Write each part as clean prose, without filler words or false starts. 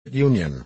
Union.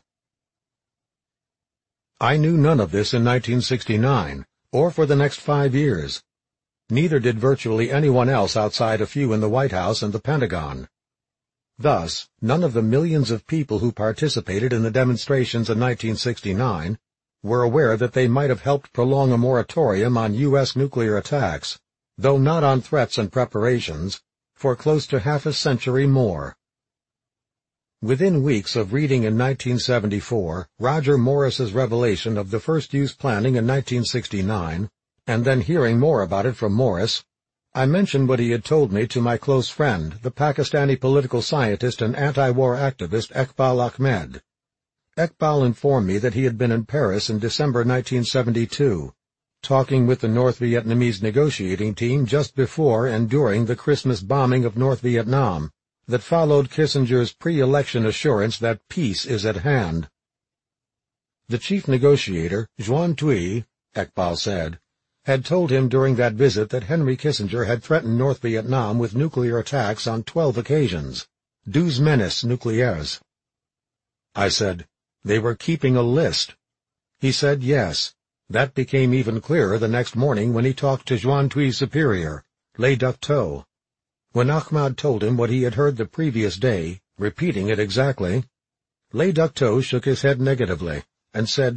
I knew none of this in 1969, or for the next 5 years. Neither did virtually anyone else outside a few in the White House and the Pentagon. Thus, none of the millions of people who participated in the demonstrations in 1969 were aware that they might have helped prolong a moratorium on U.S. nuclear attacks, though not on threats and preparations, for close to half a century more. Within weeks of reading in 1974 Roger Morris's revelation of the first-use planning in 1969, and then hearing more about it from Morris, I mentioned what he had told me to my close friend, the Pakistani political scientist and anti-war activist Iqbal Ahmed. Iqbal informed me that he had been in Paris in December 1972, talking with the North Vietnamese negotiating team just before and during the Christmas bombing of North Vietnam that followed Kissinger's pre-election assurance that peace is at hand. The chief negotiator, Xuan Thuy, Iqbal said, had told him during that visit that Henry Kissinger had threatened North Vietnam with nuclear attacks on 12 occasions, 12 menaces nucléaires. I said, they were keeping a list. He said yes. That became even clearer the next morning when he talked to Xuan Thuy's superior, Le Duc Tho. When Ahmad told him what he had heard the previous day, repeating it exactly, Le Duc Tho shook his head negatively and said,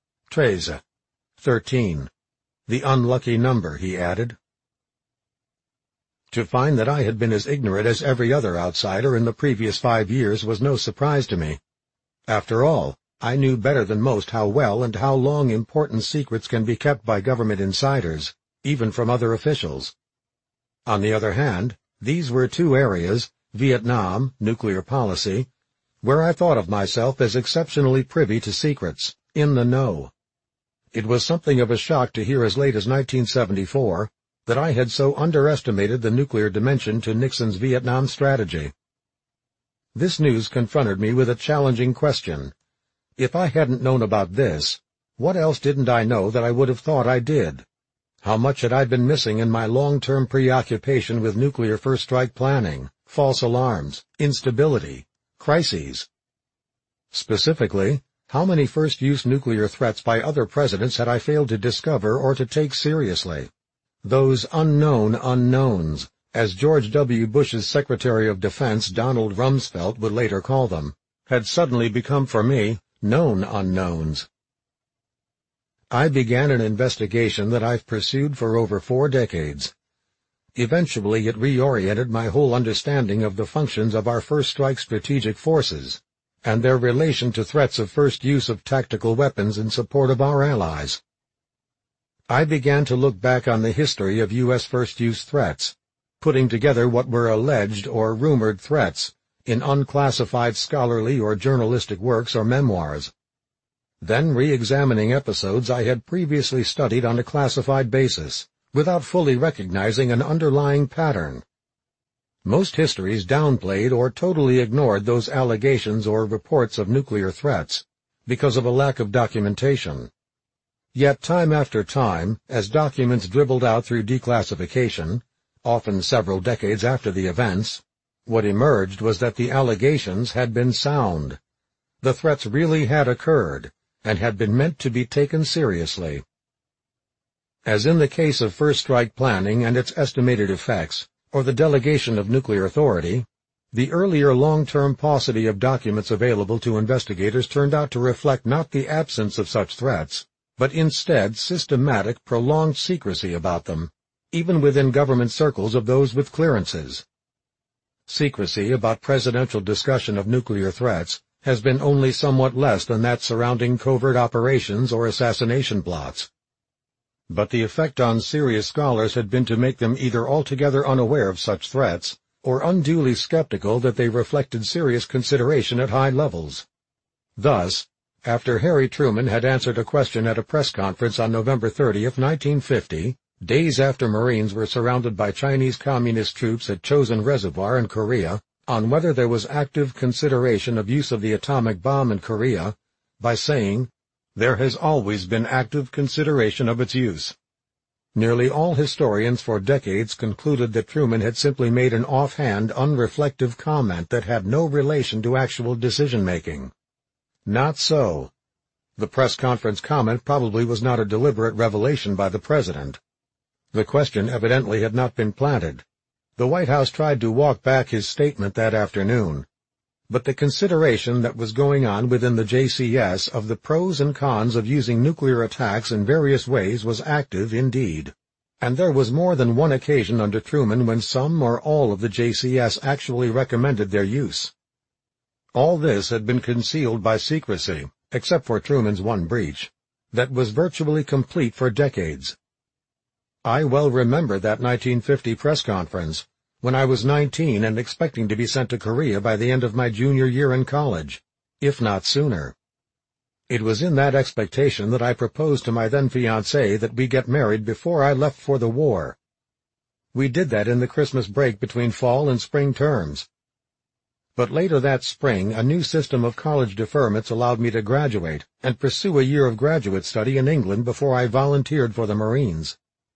13. The unlucky number, he added. To find that I had been as ignorant as every other outsider in the previous 5 years was no surprise to me. After all, I knew better than most how well and how long important secrets can be kept by government insiders, even from other officials. On the other hand, these were two areas, Vietnam, nuclear policy, where I thought of myself as exceptionally privy to secrets, in the know. It was something of a shock to hear as late as 1974 that I had so underestimated the nuclear dimension to Nixon's Vietnam strategy. This news confronted me with a challenging question. If I hadn't known about this, what else didn't I know that I would have thought I did? How much had I been missing in my long-term preoccupation with nuclear first-strike planning, false alarms, instability, crises? Specifically, how many first-use nuclear threats by other presidents had I failed to discover or to take seriously? Those unknown unknowns, as George W. Bush's Secretary of Defense Donald Rumsfeld would later call them, had suddenly become for me known unknowns. I began an investigation that I've pursued for over 4 decades. Eventually it reoriented my whole understanding of the functions of our first-strike strategic forces, and their relation to threats of first use of tactical weapons in support of our allies. I began to look back on the history of U.S. first-use threats, putting together what were alleged or rumored threats in unclassified scholarly or journalistic works or memoirs, then re-examining episodes I had previously studied on a classified basis, without fully recognizing an underlying pattern. Most histories downplayed or totally ignored those allegations or reports of nuclear threats because of a lack of documentation. Yet time after time, as documents dribbled out through declassification, often several decades after the events, what emerged was that the allegations had been sound. The threats really had occurred, and had been meant to be taken seriously. As in the case of first-strike planning and its estimated effects, or the delegation of nuclear authority, the earlier long-term paucity of documents available to investigators turned out to reflect not the absence of such threats, but instead systematic, prolonged secrecy about them, even within government circles of those with clearances. Secrecy about presidential discussion of nuclear threats has been only somewhat less than that surrounding covert operations or assassination plots. But the effect on serious scholars had been to make them either altogether unaware of such threats, or unduly skeptical that they reflected serious consideration at high levels. Thus, after Harry Truman had answered a question at a press conference on November 30, 1950, days after Marines were surrounded by Chinese Communist troops at Chosin Reservoir in Korea, on whether there was active consideration of use of the atomic bomb in Korea, by saying, "There has always been active consideration of its use." Nearly all historians for decades concluded that Truman had simply made an offhand, unreflective comment that had no relation to actual decision-making. Not so. The press conference comment probably was not a deliberate revelation by the president. The question evidently had not been planted. The White House tried to walk back his statement that afternoon. But the consideration that was going on within the JCS of the pros and cons of using nuclear attacks in various ways was active indeed. And there was more than one occasion under Truman when some or all of the JCS actually recommended their use. All this had been concealed by secrecy, except for Truman's one breach, that was virtually complete for decades. I well remember that 1950 press conference, when I was 19 and expecting to be sent to Korea by the end of my junior year in college, if not sooner. It was in that expectation that I proposed to my then-fiancée that we get married before I left for the war. We did that in the Christmas break between fall and spring terms. But later that spring, a new system of college deferments allowed me to graduate and pursue a year of graduate study in England before I volunteered for the Marines.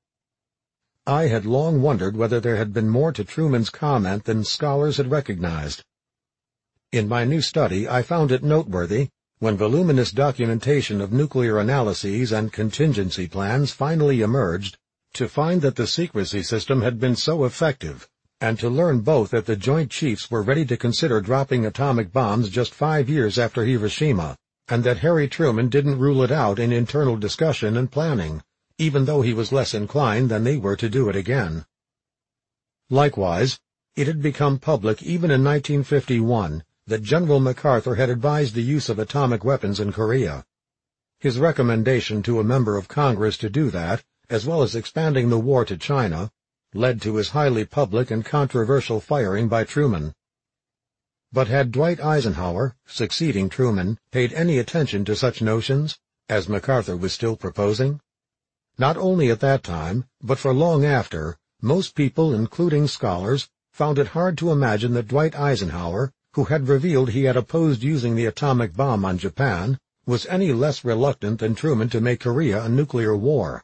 I had long wondered whether there had been more to Truman's comment than scholars had recognized. In my new study, I found it noteworthy, when voluminous documentation of nuclear analyses and contingency plans finally emerged, to find that the secrecy system had been so effective, and to learn both that the Joint Chiefs were ready to consider dropping atomic bombs just 5 years after Hiroshima, and that Harry Truman didn't rule it out in internal discussion and planning, even though he was less inclined than they were to do it again. Likewise, it had become public even in 1951 that General MacArthur had advised the use of atomic weapons in Korea. His recommendation to a member of Congress to do that, as well as expanding the war to China, led to his highly public and controversial firing by Truman. But had Dwight Eisenhower, succeeding Truman, paid any attention to such notions, as MacArthur was still proposing? Not only at that time, but for long after, most people, including scholars, found it hard to imagine that Dwight Eisenhower, who had revealed he had opposed using the atomic bomb on Japan, was any less reluctant than Truman to make Korea a nuclear war.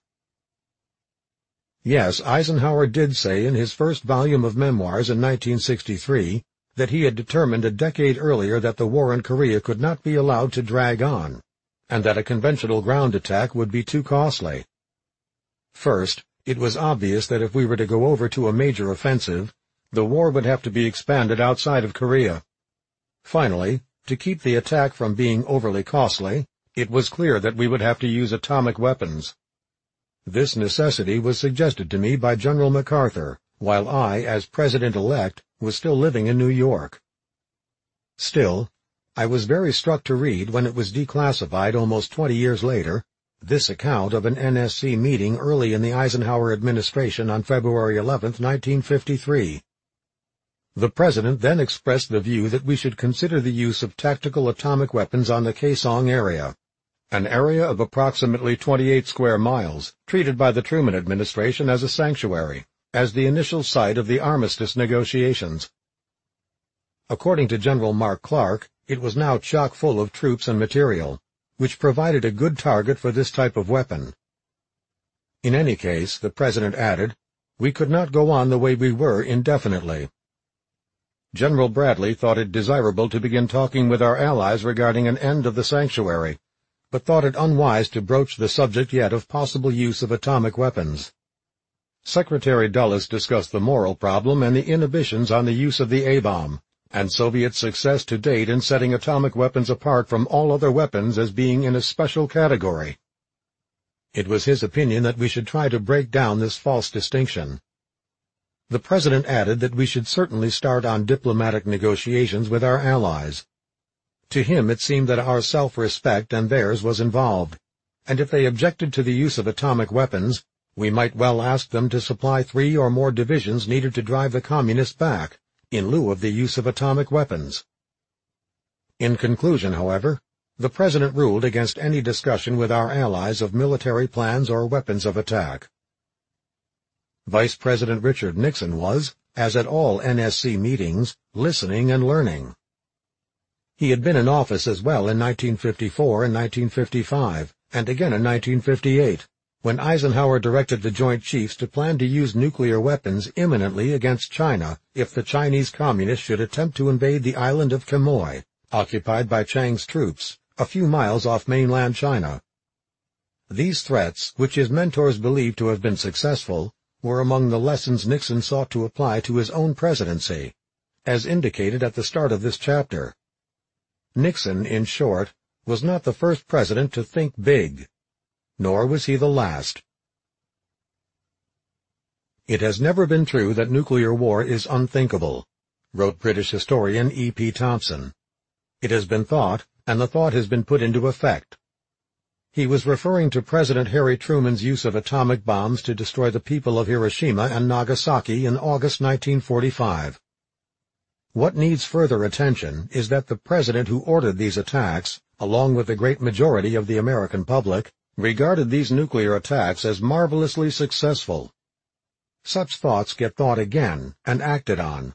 Yes, Eisenhower did say in his first volume of memoirs in 1963 that he had determined a decade earlier that the war in Korea could not be allowed to drag on, and that a conventional ground attack would be too costly. First, it was obvious that if we were to go over to a major offensive, the war would have to be expanded outside of Korea. Finally, to keep the attack from being overly costly, it was clear that we would have to use atomic weapons. This necessity was suggested to me by General MacArthur, while I, as President-elect, was still living in New York. Still, I was very struck to read, when it was declassified almost 20 years later, this account of an NSC meeting early in the Eisenhower administration on February 11, 1953. The President then expressed the view that we should consider the use of tactical atomic weapons on the Kaesong area, an area of approximately 28 square miles, treated by the Truman administration as a sanctuary, as the initial site of the armistice negotiations. According to General Mark Clark, it was now chock full of troops and material, which provided a good target for this type of weapon. In any case, the President added, we could not go on the way we were indefinitely. General Bradley thought it desirable to begin talking with our allies regarding an end of the sanctuary, but thought it unwise to broach the subject yet of possible use of atomic weapons. Secretary Dulles discussed the moral problem and the inhibitions on the use of the A-bomb, and Soviet success to date in setting atomic weapons apart from all other weapons as being in a special category. It was his opinion that we should try to break down this false distinction. The President added that we should certainly start on diplomatic negotiations with our allies. To him it seemed that our self-respect and theirs was involved, and if they objected to the use of atomic weapons, we might well ask them to supply 3 or more divisions needed to drive the Communists back, in lieu of the use of atomic weapons. In conclusion, however, the President ruled against any discussion with our allies of military plans or weapons of attack. Vice President Richard Nixon was, as at all NSC meetings, listening and learning. He had been in office as well in 1954 and 1955, and again in 1958, when Eisenhower directed the Joint Chiefs to plan to use nuclear weapons imminently against China if the Chinese Communists should attempt to invade the island of Quemoy, occupied by Chiang's troops, a few miles off mainland China. These threats, which his mentors believed to have been successful, were among the lessons Nixon sought to apply to his own presidency, as indicated at the start of this chapter. Nixon, in short, was not the first president to think big, nor was he the last. It has never been true that nuclear war is unthinkable, wrote British historian E.P. Thompson. It has been thought, and the thought has been put into effect. He was referring to President Harry Truman's use of atomic bombs to destroy the people of Hiroshima and Nagasaki in August 1945. What needs further attention is that the president who ordered these attacks, along with the great majority of the American public, regarded these nuclear attacks as marvelously successful. Such thoughts get thought again and acted on.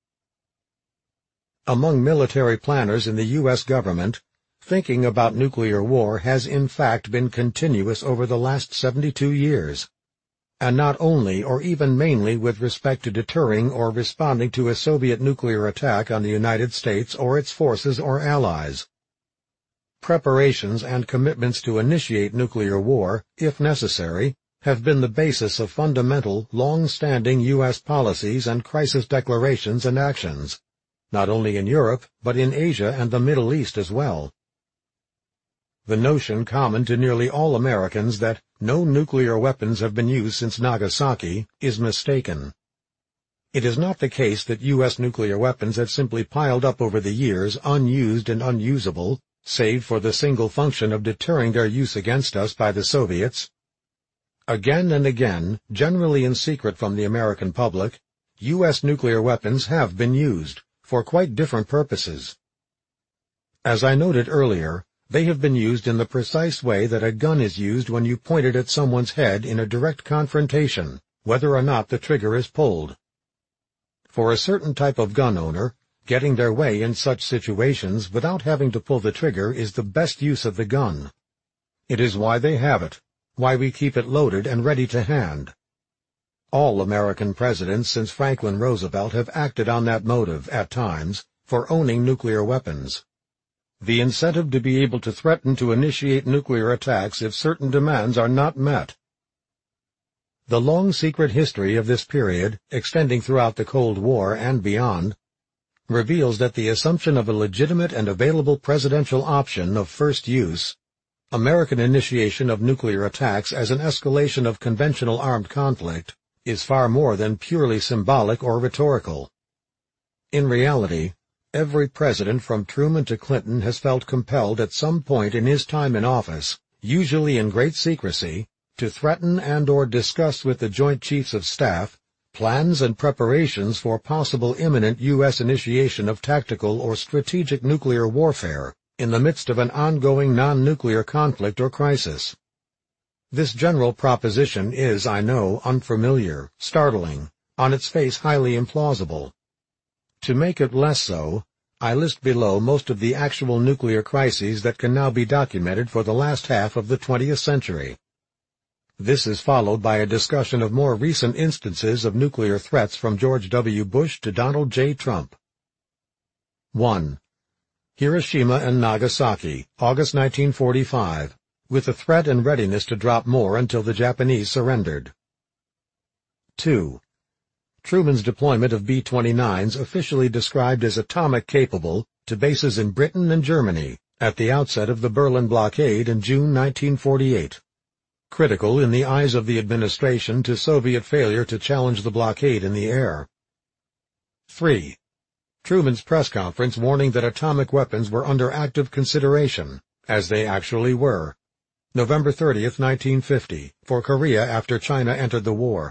Among military planners in the U.S. government, thinking about nuclear war has in fact been continuous over the last 72 years, and not only or even mainly with respect to deterring or responding to a Soviet nuclear attack on the United States or its forces or allies. Preparations and commitments to initiate nuclear war, if necessary, have been the basis of fundamental, long-standing U.S. policies and crisis declarations and actions, not only in Europe, but in Asia and the Middle East as well. The notion common to nearly all Americans that no nuclear weapons have been used since Nagasaki is mistaken. It is not the case that U.S. nuclear weapons have simply piled up over the years unused and unusable, save for the single function of deterring their use against us by the Soviets. Again and again, generally in secret from the American public, U.S. nuclear weapons have been used, for quite different purposes. As I noted earlier, they have been used in the precise way that a gun is used when you point it at someone's head in a direct confrontation, whether or not the trigger is pulled. For a certain type of gun owner, getting their way in such situations without having to pull the trigger is the best use of the gun. It is why they have it, why we keep it loaded and ready to hand. All American presidents since Franklin Roosevelt have acted on that motive, at times, for owning nuclear weapons. The incentive to be able to threaten to initiate nuclear attacks if certain demands are not met. The long secret history of this period, extending throughout the Cold War and beyond, reveals that the assumption of a legitimate and available presidential option of first use, American initiation of nuclear attacks as an escalation of conventional armed conflict, is far more than purely symbolic or rhetorical. In reality, every president from Truman to Clinton has felt compelled at some point in his time in office, usually in great secrecy, to threaten and/or discuss with the Joint Chiefs of Staff plans and preparations for possible imminent U.S. initiation of tactical or strategic nuclear warfare in the midst of an ongoing non-nuclear conflict or crisis. This general proposition is, I know, unfamiliar, startling, on its face highly implausible. To make it less so, I list below most of the actual nuclear crises that can now be documented for the last half of the 20th century. This is followed by a discussion of more recent instances of nuclear threats from George W. Bush to Donald J. Trump. 1. Hiroshima and Nagasaki, August 1945, with the threat and readiness to drop more until the Japanese surrendered. 2. Truman's deployment of B-29s officially described as atomic-capable to bases in Britain and Germany at the outset of the Berlin blockade in June 1948. Critical in the eyes of the administration to Soviet failure to challenge the blockade in the air. 3. Truman's press conference warning that atomic weapons were under active consideration, as they actually were, November 30, 1950, for Korea after China entered the war.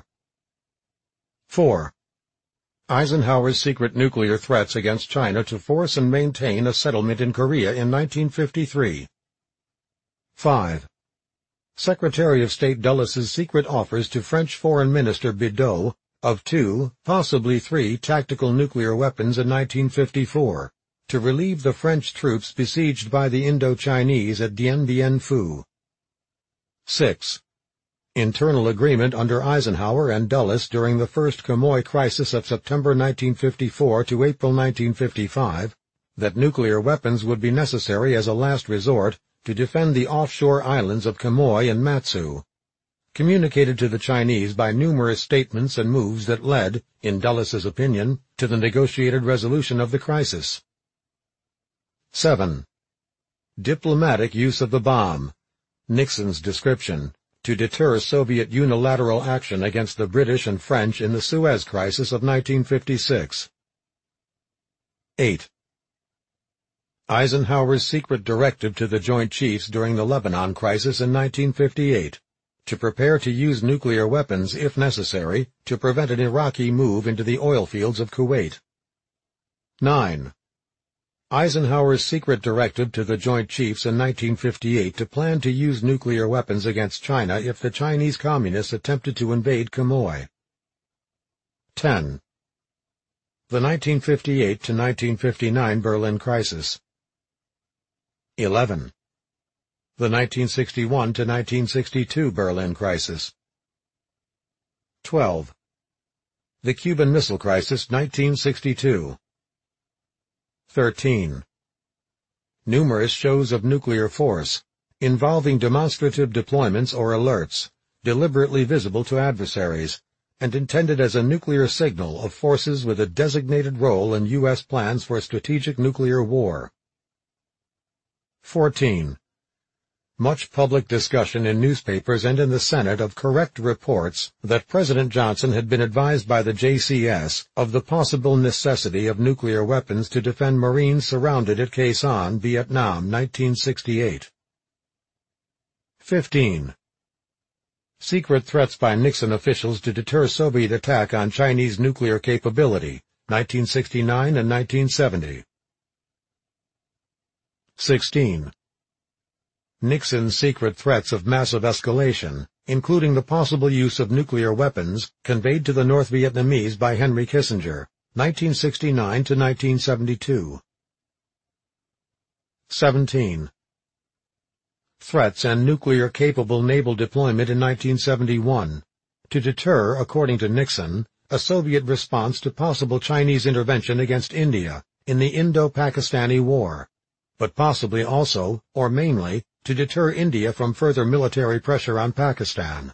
4. Eisenhower's secret nuclear threats against China to force and maintain a settlement in Korea in 1953. 5. Secretary of State Dulles' secret offers to French Foreign Minister Bidault of 2, possibly 3 tactical nuclear weapons in 1954, to relieve the French troops besieged by the Indo-Chinese at Dien Bien Phu. 6. Internal agreement under Eisenhower and Dulles during the first Quemoy crisis of September 1954 to April 1955, that nuclear weapons would be necessary as a last resort to defend the offshore islands of Quemoy and Matsu, communicated to the Chinese by numerous statements and moves that led, in Dulles' opinion, to the negotiated resolution of the crisis. 7. Diplomatic use of the bomb. Nixon's description, to deter Soviet unilateral action against the British and French in the Suez Crisis of 1956. 8. Eisenhower's secret directive to the Joint Chiefs during the Lebanon crisis in 1958, to prepare to use nuclear weapons if necessary to prevent an Iraqi move into the oil fields of Kuwait. 9. Eisenhower's secret directive to the Joint Chiefs in 1958 to plan to use nuclear weapons against China if the Chinese Communists attempted to invade Quemoy. 10. The 1958 to 1959 Berlin Crisis. 11. The 1961 to 1962 Berlin Crisis. 12. The Cuban Missile Crisis 1962. 13. Numerous shows of nuclear force, involving demonstrative deployments or alerts, deliberately visible to adversaries, and intended as a nuclear signal of forces with a designated role in U.S. plans for strategic nuclear war. 14. Much public discussion in newspapers and in the Senate of correct reports that President Johnson had been advised by the JCS of the possible necessity of nuclear weapons to defend Marines surrounded at Khe Sanh, Vietnam, 1968. 15. Secret threats by Nixon officials to deter Soviet attack on Chinese nuclear capability, 1969 and 1970. 16. Nixon's secret threats of massive escalation, including the possible use of nuclear weapons, conveyed to the North Vietnamese by Henry Kissinger, 1969 to 1972. 17. Threats and nuclear-capable naval deployment in 1971, to deter, according to Nixon, a Soviet response to possible Chinese intervention against India in the Indo-Pakistani War, but possibly also, or mainly, to deter India from further military pressure on Pakistan.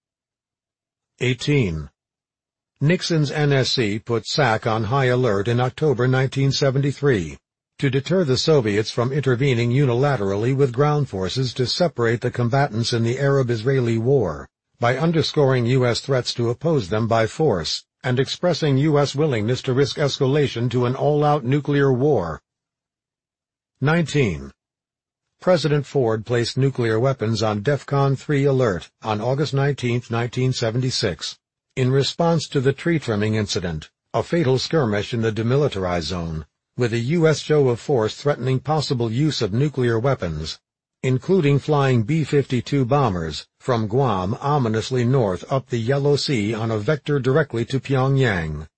18. Nixon's NSC put SAC on high alert in October 1973, to deter the Soviets from intervening unilaterally with ground forces to separate the combatants in the Arab-Israeli War, by underscoring U.S. threats to oppose them by force, and expressing U.S. willingness to risk escalation to an all-out nuclear war. 19. President Ford placed nuclear weapons on DEFCON 3 alert on August 19, 1976, in response to the tree trimming incident, a fatal skirmish in the demilitarized zone, with a U.S. show of force threatening possible use of nuclear weapons, including flying B-52 bombers from Guam ominously north up the Yellow Sea on a vector directly to Pyongyang.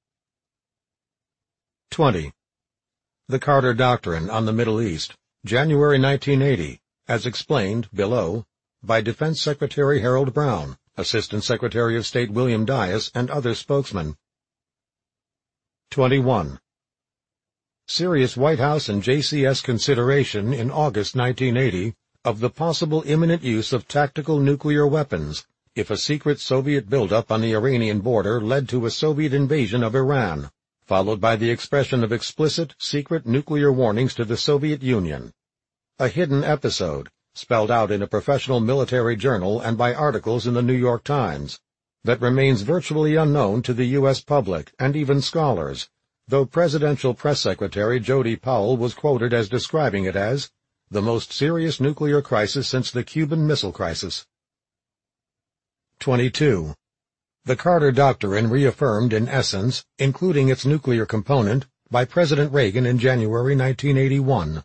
20. The Carter Doctrine on the Middle East, January 1980, as explained, below, by Defense Secretary Harold Brown, Assistant Secretary of State William Dias, and other spokesmen. 21. Serious White House and JCS consideration in August 1980 of the possible imminent use of tactical nuclear weapons if a secret Soviet buildup on the Iranian border led to a Soviet invasion of Iran, followed by the expression of explicit, secret nuclear warnings to the Soviet Union. A hidden episode, spelled out in a professional military journal and by articles in the New York Times, that remains virtually unknown to the U.S. public and even scholars, though Presidential Press Secretary Jody Powell was quoted as describing it as the most serious nuclear crisis since the Cuban Missile Crisis. 22. The Carter Doctrine reaffirmed in essence, including its nuclear component, by President Reagan in January 1981.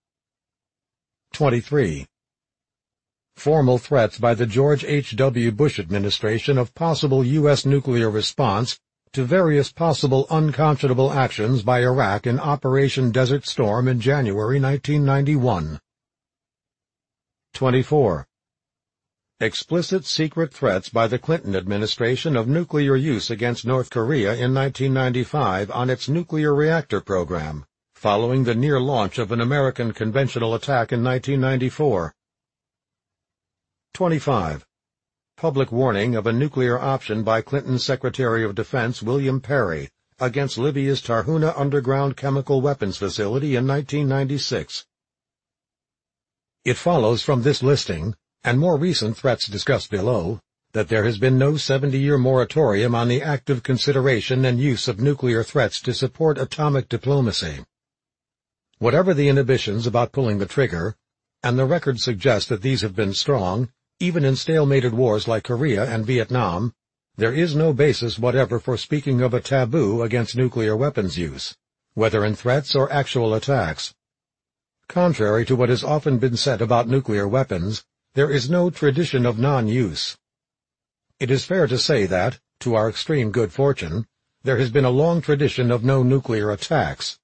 23. Formal threats by the George H.W. Bush administration of possible U.S. nuclear response to various possible unconscionable actions by Iraq in Operation Desert Storm in January 1991. 24. Explicit secret threats by the Clinton administration of nuclear use against North Korea in 1995 on its nuclear reactor program, following the near launch of an American conventional attack in 1994. 25. Public warning of a nuclear option by Clinton Secretary of Defense William Perry against Libya's Tarhuna underground chemical weapons facility in 1996. It follows from this listing, and more recent threats discussed below, that there has been no 70-year moratorium on the active consideration and use of nuclear threats to support atomic diplomacy. Whatever the inhibitions about pulling the trigger, and the record suggests that these have been strong, even in stalemated wars like Korea and Vietnam, there is no basis whatever for speaking of a taboo against nuclear weapons use, whether in threats or actual attacks. Contrary to what has often been said about nuclear weapons, there is no tradition of non-use. It is fair to say that, to our extreme good fortune, there has been a long tradition of no nuclear attacks.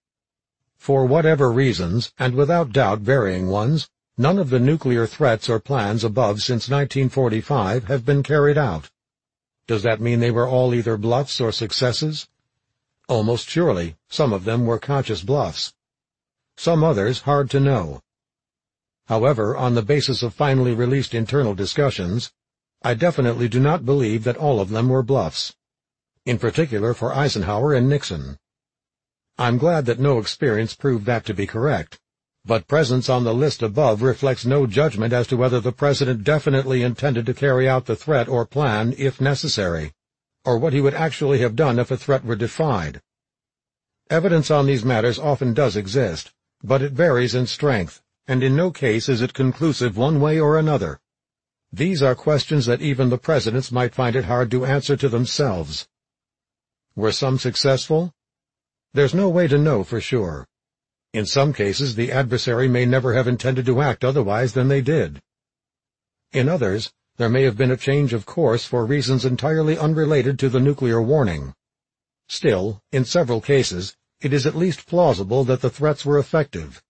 For whatever reasons, and without doubt varying ones, none of the nuclear threats or plans above since 1945 have been carried out. Does that mean they were all either bluffs or successes? Almost surely, some of them were conscious bluffs. Some others hard to know. However, on the basis of finally released internal discussions, I definitely do not believe that all of them were bluffs, in particular for Eisenhower and Nixon. I'm glad that no experience proved that to be correct, but presence on the list above reflects no judgment as to whether the President definitely intended to carry out the threat or plan if necessary, or what he would actually have done if a threat were defied. Evidence on these matters often does exist, but it varies in strength, and in no case is it conclusive one way or another. These are questions that even the presidents might find it hard to answer to themselves. Were some successful? There's no way to know for sure. In some cases, the adversary may never have intended to act otherwise than they did. In others, there may have been a change of course for reasons entirely unrelated to the nuclear warning. Still, in several cases, it is at least plausible that the threats were effective.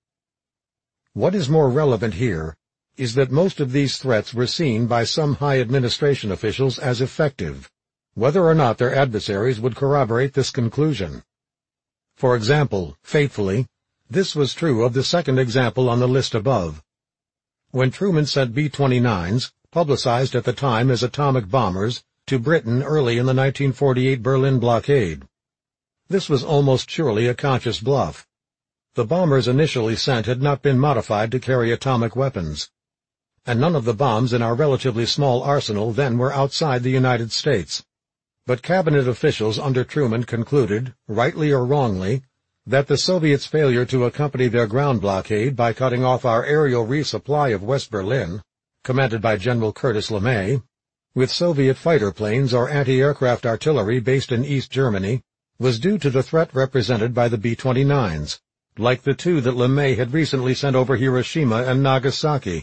What is more relevant here is that most of these threats were seen by some high administration officials as effective, whether or not their adversaries would corroborate this conclusion. For example, faithfully, this was true of the second example on the list above. When Truman sent B-29s, publicized at the time as atomic bombers, to Britain early in the 1948 Berlin blockade, this was almost surely a conscious bluff. The bombers initially sent had not been modified to carry atomic weapons, and none of the bombs in our relatively small arsenal then were outside the United States. But cabinet officials under Truman concluded, rightly or wrongly, that the Soviets' failure to accompany their ground blockade by cutting off our aerial resupply of West Berlin, commanded by General Curtis LeMay, with Soviet fighter planes or anti-aircraft artillery based in East Germany, was due to the threat represented by the B-29s, like the two that LeMay had recently sent over Hiroshima and Nagasaki.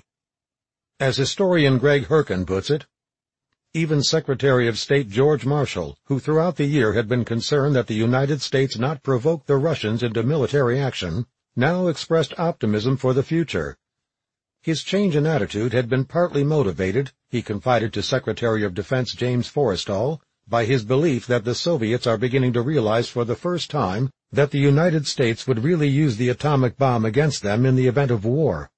As historian Greg Herkin puts it, even Secretary of State George Marshall, who throughout the year had been concerned that the United States not provoke the Russians into military action, now expressed optimism for the future. His change in attitude had been partly motivated, he confided to Secretary of Defense James Forrestal, by his belief that the Soviets are beginning to realize for the first time that the United States would really use the atomic bomb against them in the event of war.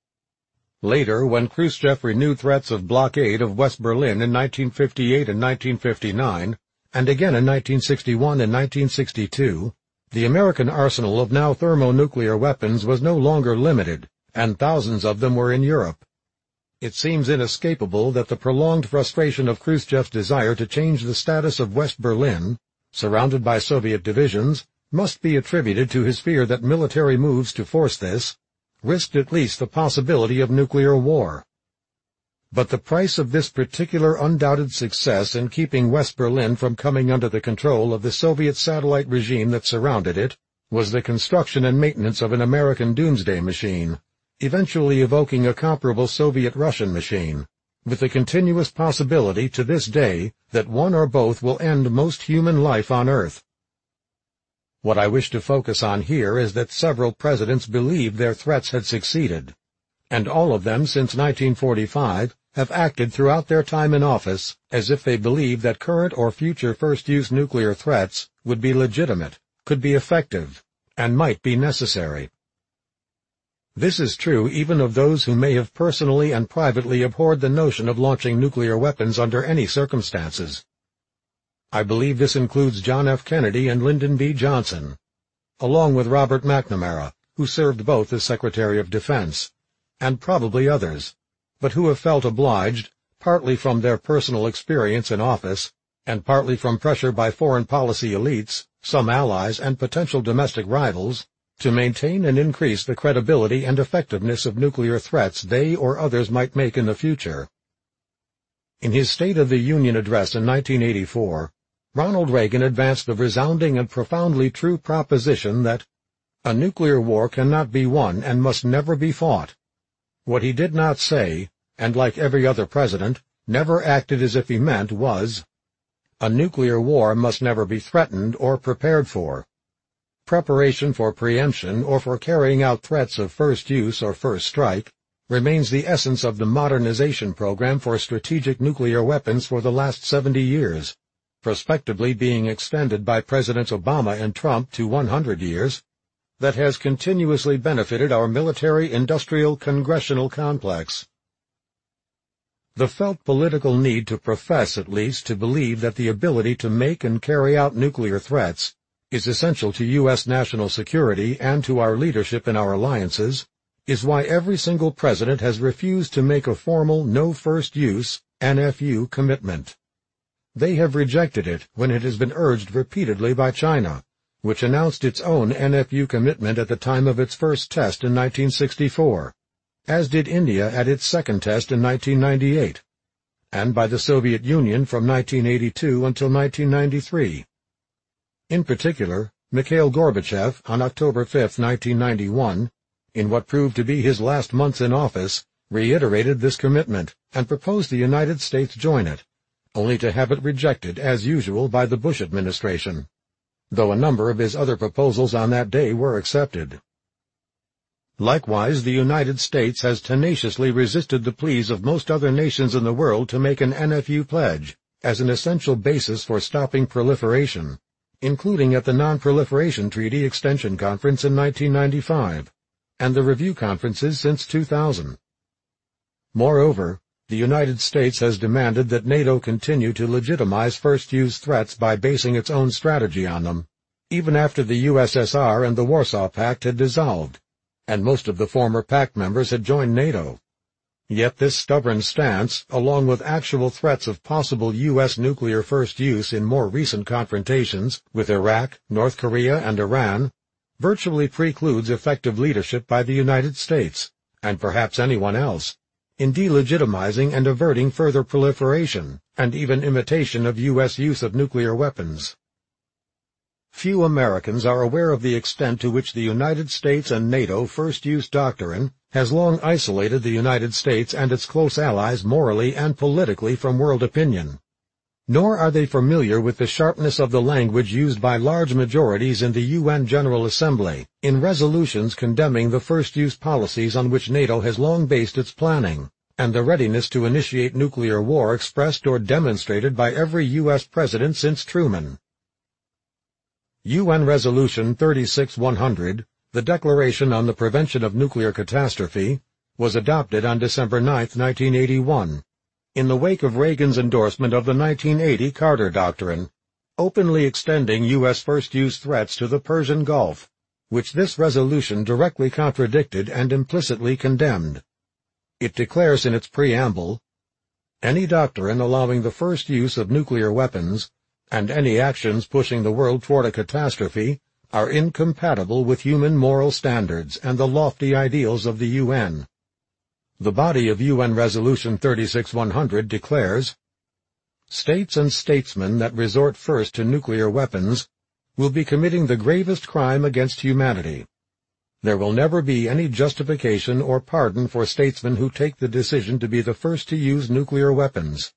Later, when Khrushchev renewed threats of blockade of West Berlin in 1958 and 1959, and again in 1961 and 1962, the American arsenal of now thermonuclear weapons was no longer limited, and thousands of them were in Europe. It seems inescapable that the prolonged frustration of Khrushchev's desire to change the status of West Berlin, surrounded by Soviet divisions, must be attributed to his fear that military moves to force this risked at least the possibility of nuclear war. But the price of this particular undoubted success in keeping West Berlin from coming under the control of the Soviet satellite regime that surrounded it was the construction and maintenance of an American doomsday machine, eventually evoking a comparable Soviet-Russian machine, with the continuous possibility to this day that one or both will end most human life on Earth. What I wish to focus on here is that several presidents believed their threats had succeeded, and all of them since 1945 have acted throughout their time in office as if they believed that current or future first-use nuclear threats would be legitimate, could be effective, and might be necessary. This is true even of those who may have personally and privately abhorred the notion of launching nuclear weapons under any circumstances. I believe this includes John F. Kennedy and Lyndon B. Johnson, along with Robert McNamara, who served both as Secretary of Defense, and probably others, but who have felt obliged, partly from their personal experience in office, and partly from pressure by foreign policy elites, some allies and potential domestic rivals, to maintain and increase the credibility and effectiveness of nuclear threats they or others might make in the future. In his State of the Union address in 1984, Ronald Reagan advanced the resounding and profoundly true proposition that a nuclear war cannot be won and must never be fought. What he did not say, and like every other president, never acted as if he meant, was, a nuclear war must never be threatened or prepared for. Preparation for preemption or for carrying out threats of first use or first strike remains the essence of the modernization program for strategic nuclear weapons for the last 70 years, prospectively being extended by Presidents Obama and Trump to 100 years, that has continuously benefited our military-industrial congressional complex. The felt political need to profess, at least, to believe that the ability to make and carry out nuclear threats is essential to U.S. national security and to our leadership in our alliances, is why every single president has refused to make a formal no first use NFU commitment. They have rejected it when it has been urged repeatedly by China, which announced its own NFU commitment at the time of its first test in 1964, as did India at its second test in 1998, and by the Soviet Union from 1982 until 1993. In particular, Mikhail Gorbachev, on October 5, 1991, in what proved to be his last months in office, reiterated this commitment and proposed the United States join it, only to have it rejected as usual by the Bush administration, though a number of his other proposals on that day were accepted. Likewise, the United States has tenaciously resisted the pleas of most other nations in the world to make an NFU pledge as an essential basis for stopping proliferation, including at the Non-Proliferation Treaty Extension Conference in 1995, and the review conferences since 2000. Moreover, the United States has demanded that NATO continue to legitimize first-use threats by basing its own strategy on them, even after the USSR and the Warsaw Pact had dissolved, and most of the former pact members had joined NATO. Yet this stubborn stance, along with actual threats of possible U.S. nuclear first use in more recent confrontations with Iraq, North Korea, and Iran, virtually precludes effective leadership by the United States, and perhaps anyone else, in delegitimizing and averting further proliferation, and even imitation of U.S. use of nuclear weapons. Few Americans are aware of the extent to which the United States and NATO first-use doctrine has long isolated the United States and its close allies morally and politically from world opinion. Nor are they familiar with the sharpness of the language used by large majorities in the UN General Assembly in resolutions condemning the first-use policies on which NATO has long based its planning, and the readiness to initiate nuclear war expressed or demonstrated by every U.S. president since Truman. UN Resolution 36-100, the Declaration on the Prevention of Nuclear Catastrophe, was adopted on December 9, 1981, in the wake of Reagan's endorsement of the 1980 Carter Doctrine, openly extending U.S. first-use threats to the Persian Gulf, which this resolution directly contradicted and implicitly condemned. It declares in its preamble, "Any doctrine allowing the first use of nuclear weapons, and any actions pushing the world toward a catastrophe, are incompatible with human moral standards and the lofty ideals of the UN." The body of UN Resolution 36-100 declares, "States and statesmen that resort first to nuclear weapons will be committing the gravest crime against humanity. There will never be any justification or pardon for statesmen who take the decision to be the first to use nuclear weapons."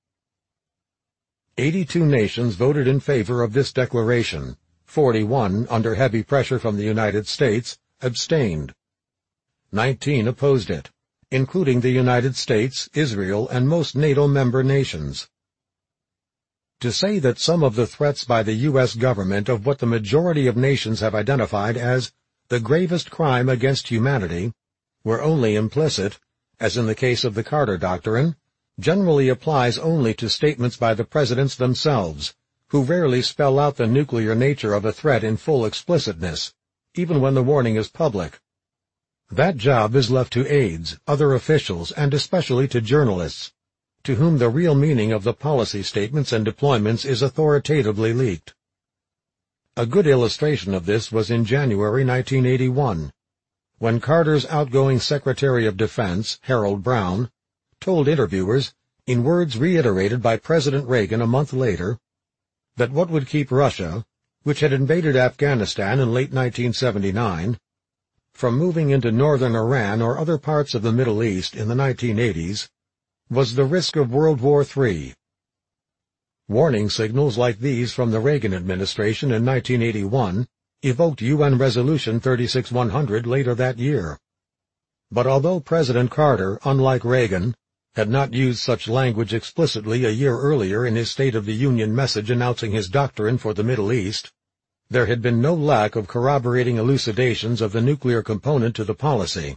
82 nations voted in favor of this declaration. 41, under heavy pressure from the United States, abstained. 19 opposed it, including the United States, Israel, and most NATO member nations. To say that some of the threats by the U.S. government of what the majority of nations have identified as the gravest crime against humanity, were only implicit, as in the case of the Carter Doctrine, generally applies only to statements by the presidents themselves, who rarely spell out the nuclear nature of a threat in full explicitness, even when the warning is public. That job is left to aides, other officials, and especially to journalists, to whom the real meaning of the policy statements and deployments is authoritatively leaked. A good illustration of this was in January 1981, when Carter's outgoing Secretary of Defense, Harold Brown, told interviewers, in words reiterated by President Reagan a month later, that what would keep Russia, which had invaded Afghanistan in late 1979, from moving into northern Iran or other parts of the Middle East in the 1980s, was the risk of World War III. Warning signals like these from the Reagan administration in 1981 evoked UN Resolution 36-100 later that year. But although President Carter, unlike Reagan, had not used such language explicitly a year earlier in his State of the Union message announcing his doctrine for the Middle East, there had been no lack of corroborating elucidations of the nuclear component to the policy.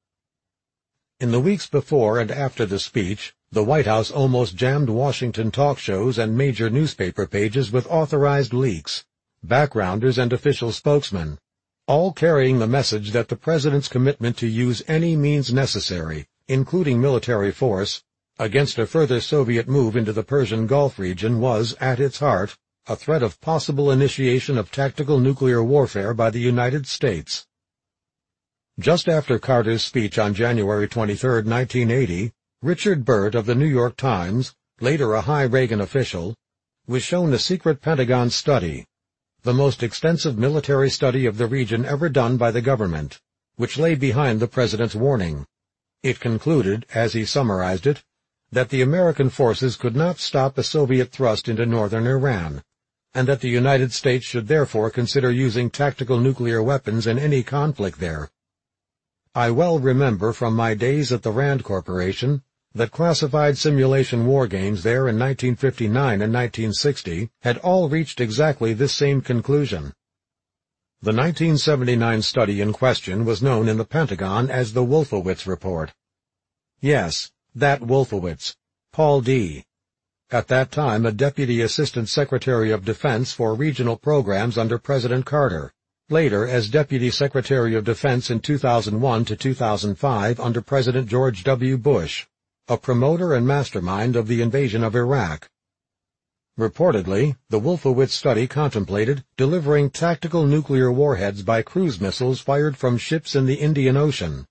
In the weeks before and after the speech, the White House almost jammed Washington talk shows and major newspaper pages with authorized leaks, backgrounders and official spokesmen, all carrying the message that the president's commitment to use any means necessary, including military force, against a further Soviet move into the Persian Gulf region was, at its heart, a threat of possible initiation of tactical nuclear warfare by the United States. Just after Carter's speech on January 23, 1980, Richard Burt of the New York Times, later a high Reagan official, was shown a secret Pentagon study, the most extensive military study of the region ever done by the government, which lay behind the president's warning. It concluded, as he summarized it, that the American forces could not stop a Soviet thrust into northern Iran, and that the United States should therefore consider using tactical nuclear weapons in any conflict there. I well remember from my days at the Rand Corporation that classified simulation war games there in 1959 and 1960 had all reached exactly this same conclusion. The 1979 study in question was known in the Pentagon as the Wolfowitz Report. Yes, that Wolfowitz, Paul D., at that time a Deputy Assistant Secretary of Defense for Regional Programs under President Carter, later as Deputy Secretary of Defense in 2001 to 2005 under President George W. Bush, a promoter and mastermind of the invasion of Iraq. Reportedly, the Wolfowitz study contemplated delivering tactical nuclear warheads by cruise missiles fired from ships in the Indian Ocean.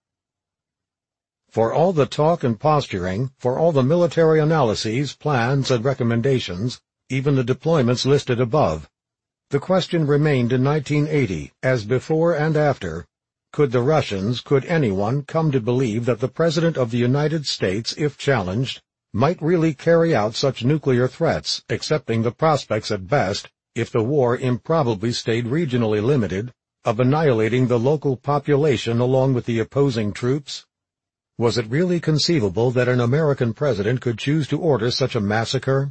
For all the talk and posturing, for all the military analyses, plans, and recommendations, even the deployments listed above, the question remained in 1980, as before and after, could the Russians, could anyone come to believe that the President of the United States, if challenged, might really carry out such nuclear threats, accepting the prospects at best, if the war improbably stayed regionally limited, of annihilating the local population along with the opposing troops? Was it really conceivable that an American president could choose to order such a massacre?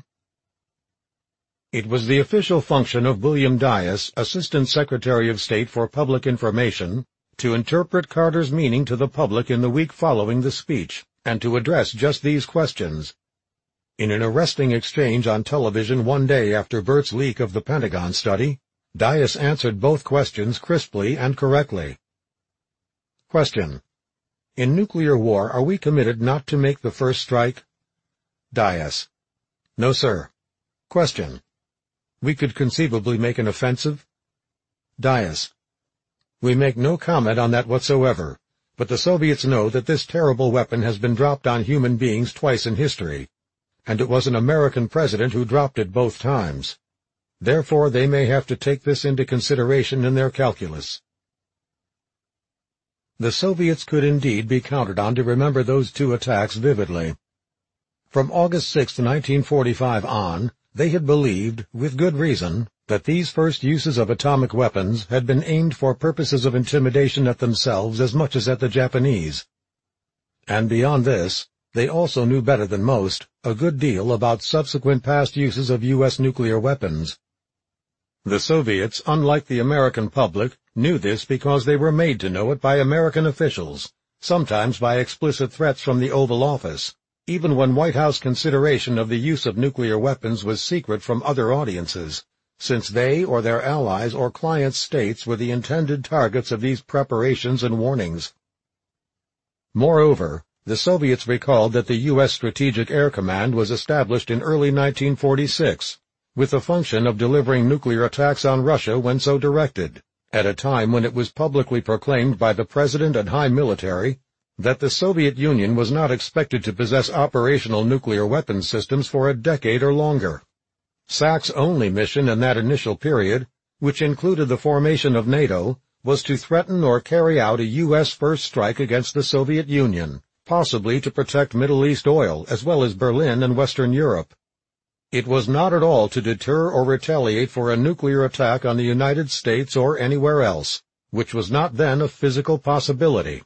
It was the official function of William Dias, Assistant Secretary of State for Public Information, to interpret Carter's meaning to the public in the week following the speech, and to address just these questions. In an arresting exchange on television one day after Burt's leak of the Pentagon study, Dias answered both questions crisply and correctly. Question: in nuclear war, are we committed not to make the first strike? Dias: no, sir. Question: we could conceivably make an offensive? Dias: we make no comment on that whatsoever, but the Soviets know that this terrible weapon has been dropped on human beings twice in history, and it was an American president who dropped it both times. Therefore, they may have to take this into consideration in their calculus. The Soviets could indeed be counted on to remember those two attacks vividly. From August 6, 1945 on, they had believed, with good reason, that these first uses of atomic weapons had been aimed for purposes of intimidation at themselves as much as at the Japanese. And beyond this, they also knew better than most a good deal about subsequent past uses of U.S. nuclear weapons. The Soviets, unlike the American public, knew this because they were made to know it by American officials, sometimes by explicit threats from the Oval Office, even when White House consideration of the use of nuclear weapons was secret from other audiences, since they or their allies or client states were the intended targets of these preparations and warnings. Moreover, the Soviets recalled that the U.S. Strategic Air Command was established in early 1946, with the function of delivering nuclear attacks on Russia when so directed, at a time when it was publicly proclaimed by the President and high military that the Soviet Union was not expected to possess operational nuclear weapons systems for a decade or longer. SAC's only mission in that initial period, which included the formation of NATO, was to threaten or carry out a U.S. first strike against the Soviet Union, possibly to protect Middle East oil as well as Berlin and Western Europe. It was not at all to deter or retaliate for a nuclear attack on the United States or anywhere else, which was not then a physical possibility.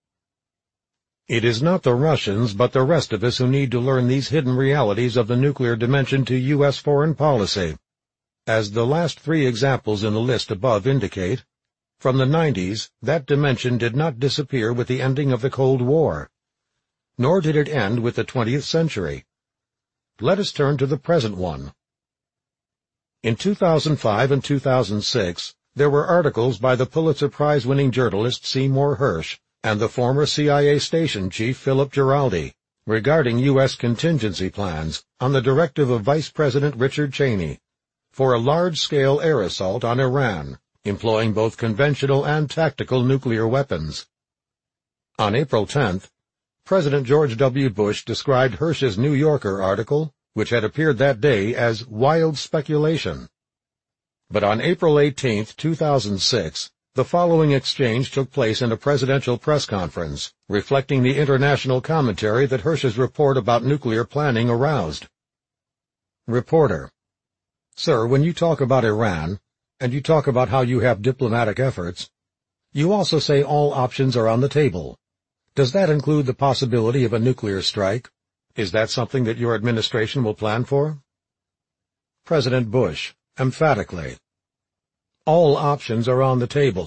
It is not the Russians but the rest of us who need to learn these hidden realities of the nuclear dimension to U.S. foreign policy. As the last three examples in the list above indicate, from the 90s, that dimension did not disappear with the ending of the Cold War. Nor did it end with the 20th century. Let us turn to the present one. In 2005 and 2006, there were articles by the Pulitzer Prize-winning journalist Seymour Hersh and the former CIA station chief Philip Giraldi regarding U.S. contingency plans on the directive of Vice President Richard Cheney for a large-scale air assault on Iran, employing both conventional and tactical nuclear weapons. On April 10th, President George W. Bush described Hersh's New Yorker article, which had appeared that day, as wild speculation. But on April 18, 2006, the following exchange took place in a presidential press conference, reflecting the international commentary that Hersh's report about nuclear planning aroused. Reporter: Sir, when you talk about Iran, and you talk about how you have diplomatic efforts, you also say all options are on the table. Does that include the possibility of a nuclear strike? Is that something that your administration will plan for? President Bush, emphatically: all options are on the table.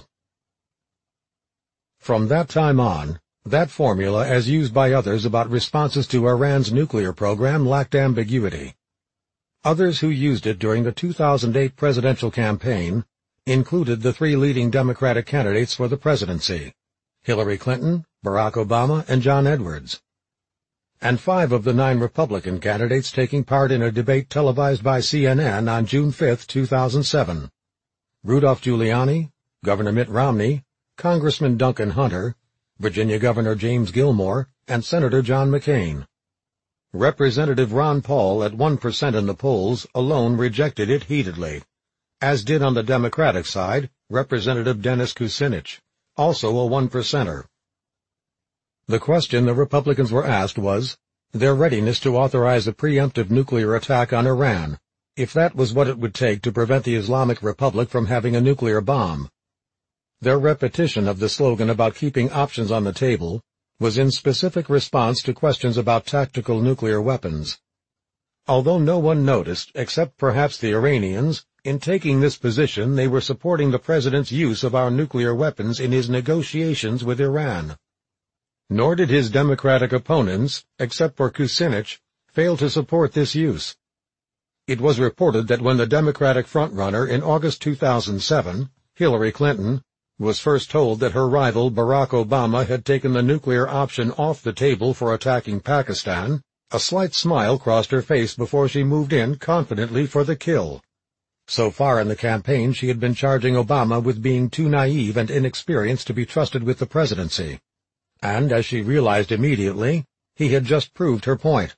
From that time on, that formula, as used by others about responses to Iran's nuclear program, lacked ambiguity. Others who used it during the 2008 presidential campaign included the three leading Democratic candidates for the presidency: Hillary Clinton, Barack Obama, and John Edwards, and 5 of the 9 Republican candidates taking part in a debate televised by CNN on June 5, 2007. Rudolph Giuliani, Governor Mitt Romney, Congressman Duncan Hunter, Virginia Governor James Gilmore, and Senator John McCain. Representative Ron Paul, at 1% in the polls, alone rejected it heatedly, as did on the Democratic side Representative Dennis Kucinich, also a 1%er. The question the Republicans were asked was their readiness to authorize a preemptive nuclear attack on Iran, if that was what it would take to prevent the Islamic Republic from having a nuclear bomb. Their repetition of the slogan about keeping options on the table was in specific response to questions about tactical nuclear weapons. Although no one noticed, except perhaps the Iranians, in taking this position they were supporting the president's use of our nuclear weapons in his negotiations with Iran. Nor did his Democratic opponents, except for Kucinich, fail to support this use. It was reported that when the Democratic frontrunner in August 2007, Hillary Clinton, was first told that her rival Barack Obama had taken the nuclear option off the table for attacking Pakistan, a slight smile crossed her face before she moved in confidently for the kill. So far in the campaign she had been charging Obama with being too naive and inexperienced to be trusted with the presidency. And, as she realized immediately, he had just proved her point.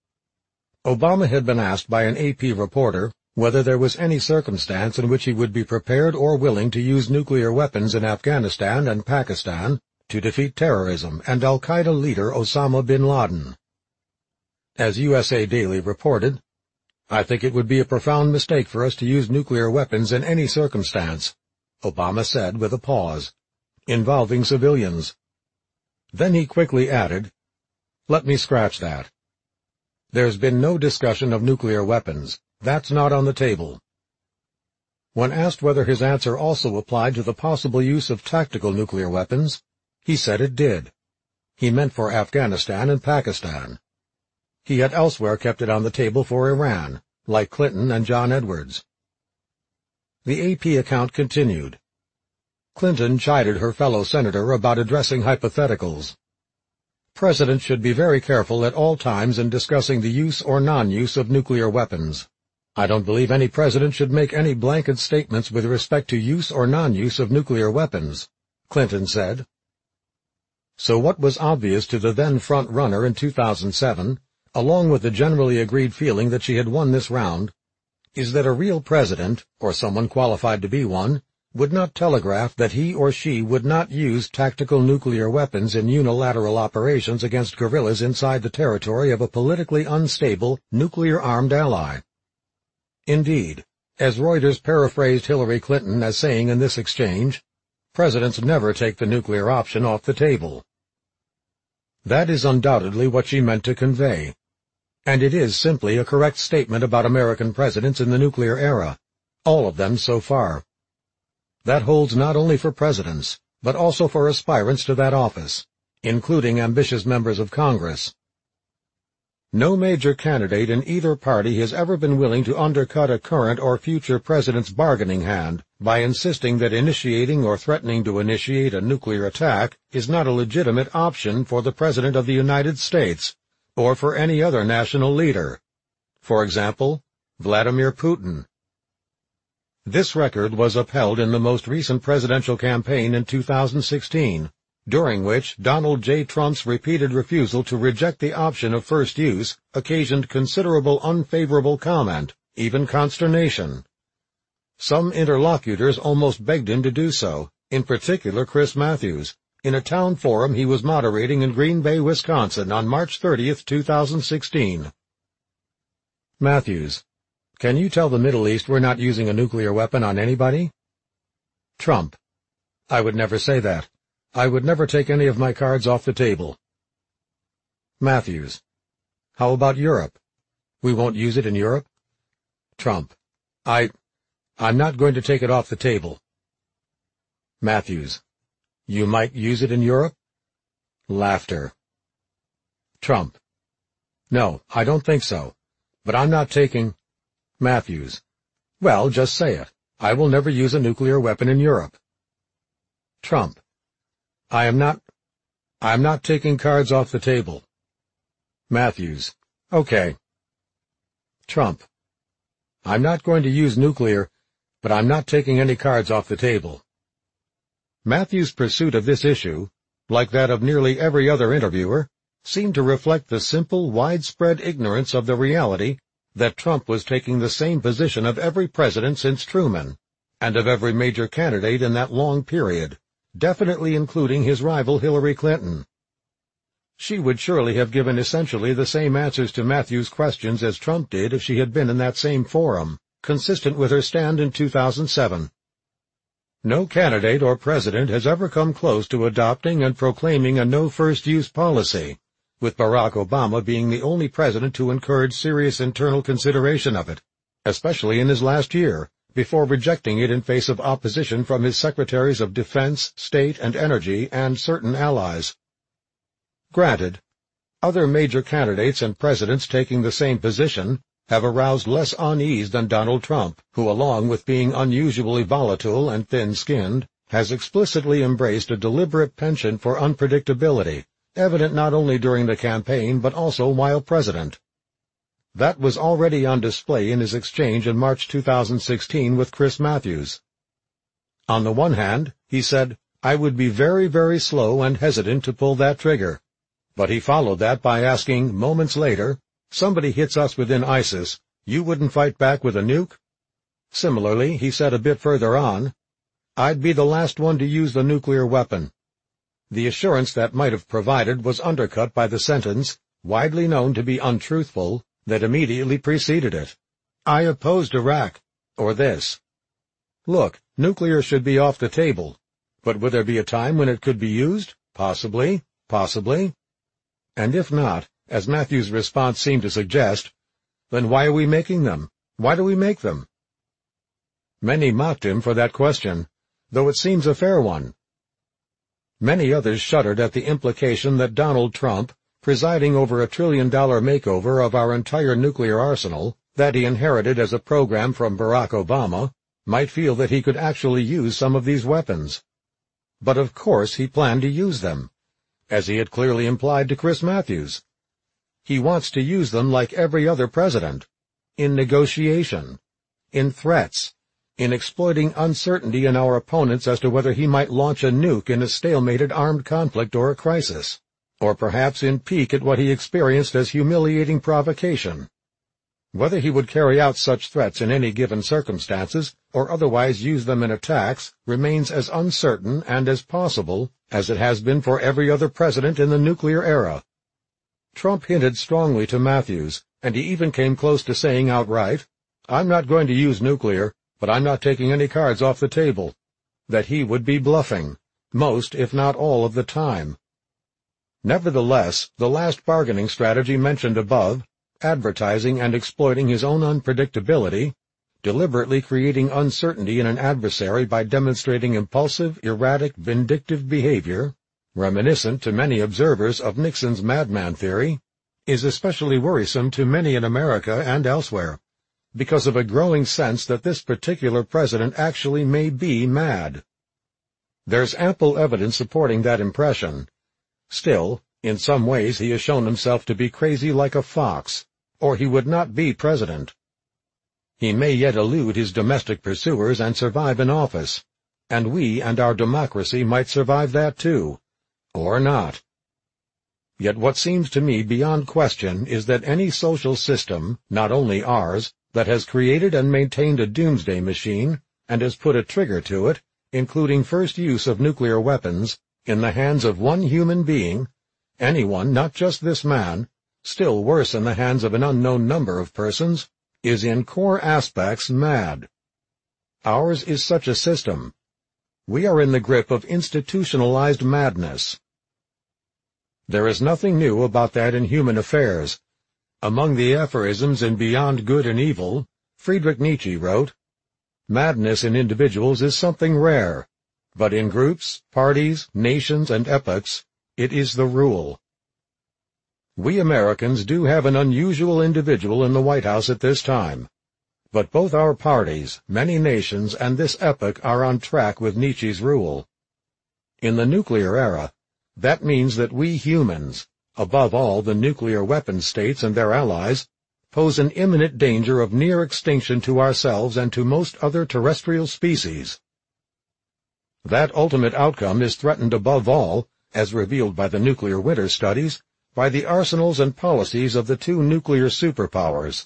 Obama had been asked by an AP reporter whether there was any circumstance in which he would be prepared or willing to use nuclear weapons in Afghanistan and Pakistan to defeat terrorism and al-Qaeda leader Osama bin Laden. As USA Daily reported, "I think it would be a profound mistake for us to use nuclear weapons in any circumstance," Obama said with a pause, "involving civilians." Then he quickly added, "Let me scratch that. There's been no discussion of nuclear weapons. That's not on the table." When asked whether his answer also applied to the possible use of tactical nuclear weapons, he said it did. He meant for Afghanistan and Pakistan. He had elsewhere kept it on the table for Iran, like Clinton and John Edwards. The AP account continued. Clinton chided her fellow senator about addressing hypotheticals. Presidents should be very careful at all times in discussing the use or non-use of nuclear weapons. I don't believe any president should make any blanket statements with respect to use or non-use of nuclear weapons, Clinton said. So what was obvious to the then front-runner in 2007, along with the generally agreed feeling that she had won this round, is that a real president, or someone qualified to be one, would not telegraph that he or she would not use tactical nuclear weapons in unilateral operations against guerrillas inside the territory of a politically unstable, nuclear-armed ally. Indeed, as Reuters paraphrased Hillary Clinton as saying in this exchange, presidents never take the nuclear option off the table. That is undoubtedly what she meant to convey, and it is simply a correct statement about American presidents in the nuclear era, all of them so far. That holds not only for presidents, but also for aspirants to that office, including ambitious members of Congress. No major candidate in either party has ever been willing to undercut a current or future president's bargaining hand by insisting that initiating or threatening to initiate a nuclear attack is not a legitimate option for the President of the United States, or for any other national leader. For example, Vladimir Putin. This record was upheld in the most recent presidential campaign in 2016, during which Donald J. Trump's repeated refusal to reject the option of first use occasioned considerable unfavorable comment, even consternation. Some interlocutors almost begged him to do so, in particular Chris Matthews, in a town forum he was moderating in Green Bay, Wisconsin on March 30, 2016. Matthews: Can you tell the Middle East we're not using a nuclear weapon on anybody? Trump: I would never say that. I would never take any of my cards off the table. Matthews: How about Europe? We won't use it in Europe? Trump: I'm not going to take it off the table. Matthews: You might use it in Europe? Laughter. Trump: No, I don't think so. But I'm not taking... Matthews: Well, just say it. I will never use a nuclear weapon in Europe. Trump: I'm not taking cards off the table. Matthews: Okay. Trump: I'm not going to use nuclear, but I'm not taking any cards off the table. Matthews' pursuit of this issue, like that of nearly every other interviewer, seemed to reflect the simple, widespread ignorance of the reality that Trump was taking the same position of every president since Truman, and of every major candidate in that long period, definitely including his rival Hillary Clinton. She would surely have given essentially the same answers to Matthews' questions as Trump did if she had been in that same forum, consistent with her stand in 2007. No candidate or president has ever come close to adopting and proclaiming a no-first-use policy, with Barack Obama being the only president to encourage serious internal consideration of it, especially in his last year, before rejecting it in face of opposition from his secretaries of Defense, State, and Energy and certain allies. Granted, other major candidates and presidents taking the same position have aroused less unease than Donald Trump, who, along with being unusually volatile and thin-skinned, has explicitly embraced a deliberate penchant for unpredictability, evident not only during the campaign but also while president. That was already on display in his exchange in March 2016 with Chris Matthews. On the one hand, he said, I would be very, very slow and hesitant to pull that trigger. But he followed that by asking, moments later, somebody hits us within ISIS, you wouldn't fight back with a nuke? Similarly, he said a bit further on, I'd be the last one to use the nuclear weapon. The assurance that might have provided was undercut by the sentence, widely known to be untruthful, that immediately preceded it. I opposed Iraq, or this. Look, nuclear should be off the table, but would there be a time when it could be used? Possibly, possibly. And if not, as Matthews' response seemed to suggest, then why are we making them? Why do we make them? Many mocked him for that question, though it seems a fair one. Many others shuddered at the implication that Donald Trump, presiding over a $1 trillion makeover of our entire nuclear arsenal that he inherited as a program from Barack Obama, might feel that he could actually use some of these weapons. But of course he planned to use them, as he had clearly implied to Chris Matthews. He wants to use them like every other president, in negotiation, in threats, in exploiting uncertainty in our opponents as to whether he might launch a nuke in a stalemated armed conflict or a crisis, or perhaps in pique at what he experienced as humiliating provocation. Whether he would carry out such threats in any given circumstances, or otherwise use them in attacks, remains as uncertain and as possible as it has been for every other president in the nuclear era. Trump hinted strongly to Matthews, and he even came close to saying outright, "I'm not going to use nuclear, but I'm not taking any cards off the table," that he would be bluffing, most if not all of the time. Nevertheless, the last bargaining strategy mentioned above, advertising and exploiting his own unpredictability, deliberately creating uncertainty in an adversary by demonstrating impulsive, erratic, vindictive behavior, reminiscent to many observers of Nixon's madman theory, is especially worrisome to many in America and elsewhere, because of a growing sense that this particular president actually may be mad. There's ample evidence supporting that impression. Still, in some ways he has shown himself to be crazy like a fox, or he would not be president. He may yet elude his domestic pursuers and survive in office, and we and our democracy might survive that too, or not. Yet what seems to me beyond question is that any social system, not only ours, that has created and maintained a doomsday machine, and has put a trigger to it, including first use of nuclear weapons, in the hands of one human being, anyone, not just this man, still worse in the hands of an unknown number of persons, is in core aspects mad. Ours is such a system. We are in the grip of institutionalized madness. There is nothing new about that in human affairs. Among the aphorisms in Beyond Good and Evil, Friedrich Nietzsche wrote, "Madness in individuals is something rare, but in groups, parties, nations, and epochs, it is the rule." We Americans do have an unusual individual in the White House at this time, but both our parties, many nations, and this epoch are on track with Nietzsche's rule. In the nuclear era, that means that we humans, above all the nuclear weapon states and their allies, pose an imminent danger of near extinction to ourselves and to most other terrestrial species. That ultimate outcome is threatened above all, as revealed by the nuclear winter studies, by the arsenals and policies of the two nuclear superpowers.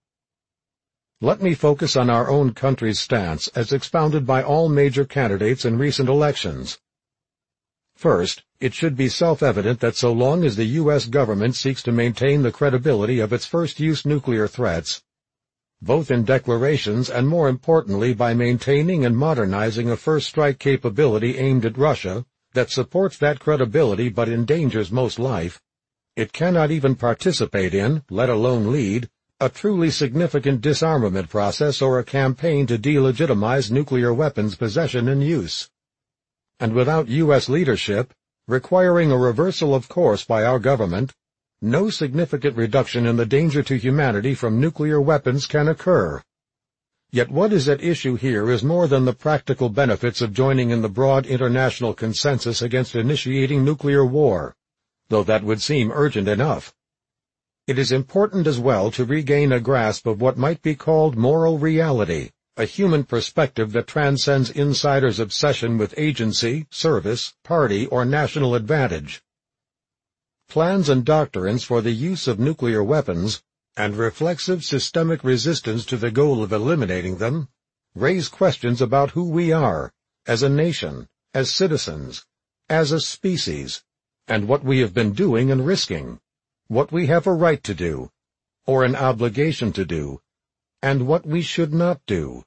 Let me focus on our own country's stance as expounded by all major candidates in recent elections. First, it should be self-evident that so long as the U.S. government seeks to maintain the credibility of its first-use nuclear threats, both in declarations and more importantly by maintaining and modernizing a first-strike capability aimed at Russia that supports that credibility but endangers most life, it cannot even participate in, let alone lead, a truly significant disarmament process or a campaign to delegitimize nuclear weapons possession and use. And without U.S. leadership, requiring a reversal of course by our government, no significant reduction in the danger to humanity from nuclear weapons can occur. Yet what is at issue here is more than the practical benefits of joining in the broad international consensus against initiating nuclear war, though that would seem urgent enough. It is important as well to regain a grasp of what might be called moral reality, a human perspective that transcends insiders' obsession with agency, service, party, or national advantage. Plans and doctrines for the use of nuclear weapons, and reflexive systemic resistance to the goal of eliminating them, raise questions about who we are, as a nation, as citizens, as a species, and what we have been doing and risking, what we have a right to do, or an obligation to do, and what we should not do.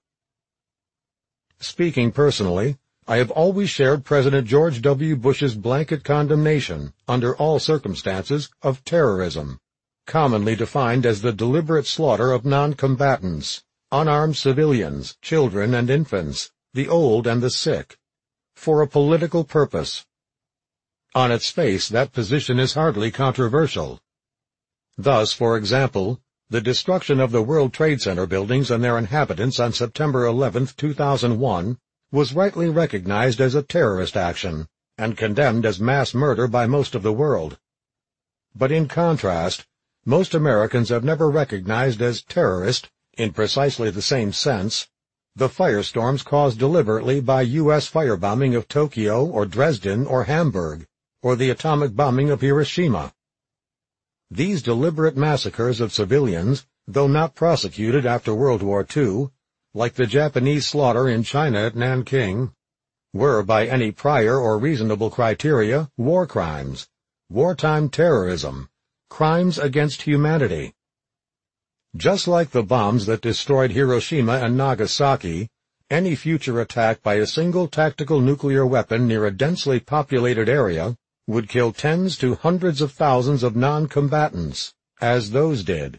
Speaking personally, I have always shared President George W. Bush's blanket condemnation, under all circumstances, of terrorism, commonly defined as the deliberate slaughter of non-combatants, unarmed civilians, children and infants, the old and the sick, for a political purpose. On its face, that position is hardly controversial. Thus, for example, the destruction of the World Trade Center buildings and their inhabitants on September 11, 2001, was rightly recognized as a terrorist action and condemned as mass murder by most of the world. But in contrast, most Americans have never recognized as terrorist, in precisely the same sense, the firestorms caused deliberately by U.S. firebombing of Tokyo or Dresden or Hamburg, or the atomic bombing of Hiroshima. These deliberate massacres of civilians, though not prosecuted after World War II, like the Japanese slaughter in China at Nanking, were by any prior or reasonable criteria war crimes, wartime terrorism, crimes against humanity. Just like the bombs that destroyed Hiroshima and Nagasaki, any future attack by a single tactical nuclear weapon near a densely populated area would kill tens to hundreds of thousands of non-combatants, as those did.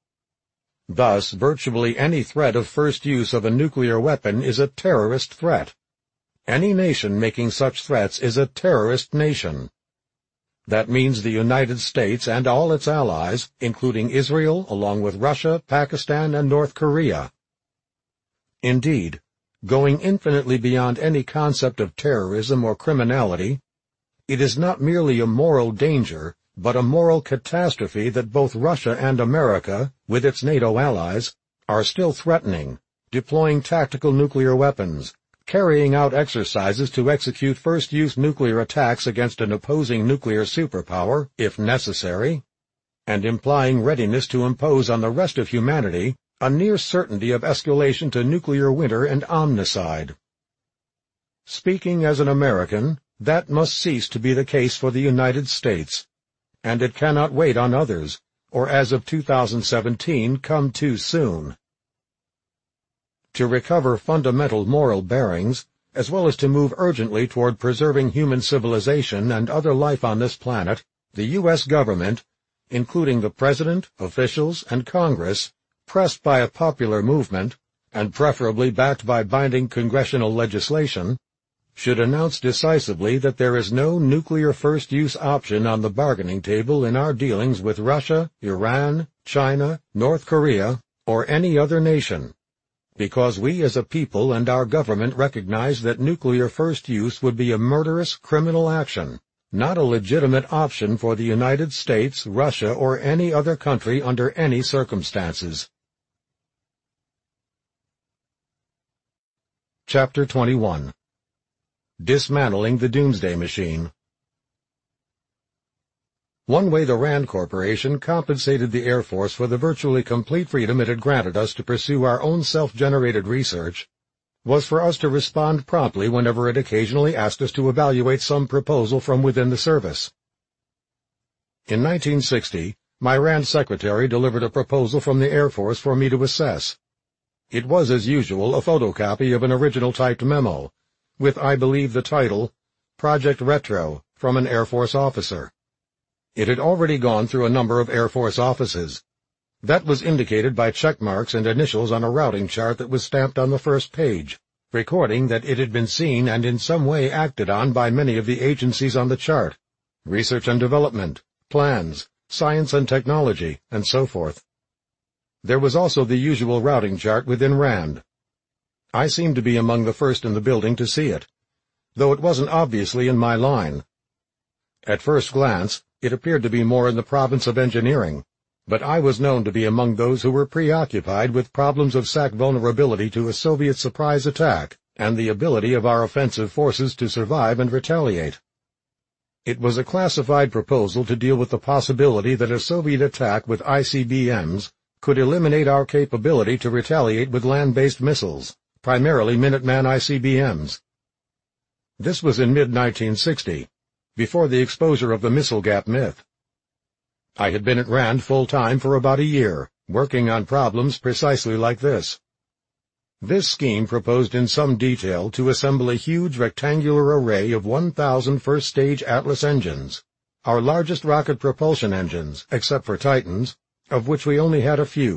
Thus, virtually any threat of first use of a nuclear weapon is a terrorist threat. Any nation making such threats is a terrorist nation. That means the United States and all its allies, including Israel, along with Russia, Pakistan, and North Korea. Indeed, going infinitely beyond any concept of terrorism or criminality, it is not merely a moral danger, but a moral catastrophe that both Russia and America, with its NATO allies, are still threatening, deploying tactical nuclear weapons, carrying out exercises to execute first-use nuclear attacks against an opposing nuclear superpower, if necessary, and implying readiness to impose on the rest of humanity a near certainty of escalation to nuclear winter and omnicide. Speaking as an American, that must cease to be the case for the United States, and it cannot wait on others, or as of 2017 come too soon. To recover fundamental moral bearings, as well as to move urgently toward preserving human civilization and other life on this planet, the U.S. government, including the President, officials, and Congress, pressed by a popular movement, and preferably backed by binding congressional legislation, should announce decisively that there is no nuclear first-use option on the bargaining table in our dealings with Russia, Iran, China, North Korea, or any other nation, because we as a people and our government recognize that nuclear first use would be a murderous criminal action, not a legitimate option for the United States, Russia, or any other country under any circumstances. Chapter 21. Dismantling the Doomsday Machine. One way the RAND Corporation compensated the Air Force for the virtually complete freedom it had granted us to pursue our own self-generated research was for us to respond promptly whenever it occasionally asked us to evaluate some proposal from within the service. In 1960, my RAND secretary delivered a proposal from the Air Force for me to assess. It was, as usual, a photocopy of an original typed memo, with, I believe, the title, Project Retro, from an Air Force officer. It had already gone through a number of Air Force offices. That was indicated by check marks and initials on a routing chart that was stamped on the first page, recording that it had been seen and in some way acted on by many of the agencies on the chart, research and development, plans, science and technology, and so forth. There was also the usual routing chart within RAND. I seemed to be among the first in the building to see it, though it wasn't obviously in my line. At first glance, it appeared to be more in the province of engineering, but I was known to be among those who were preoccupied with problems of SAC vulnerability to a Soviet surprise attack and the ability of our offensive forces to survive and retaliate. It was a classified proposal to deal with the possibility that a Soviet attack with ICBMs could eliminate our capability to retaliate with land-based missiles, primarily Minuteman ICBMs. This was in mid-1960, before the exposure of the missile gap myth. I had been at RAND full-time for about a year, working on problems precisely like this. This scheme proposed in some detail to assemble a huge rectangular array of 1,000 first-stage Atlas engines, our largest rocket propulsion engines, except for Titans, of which we only had a few,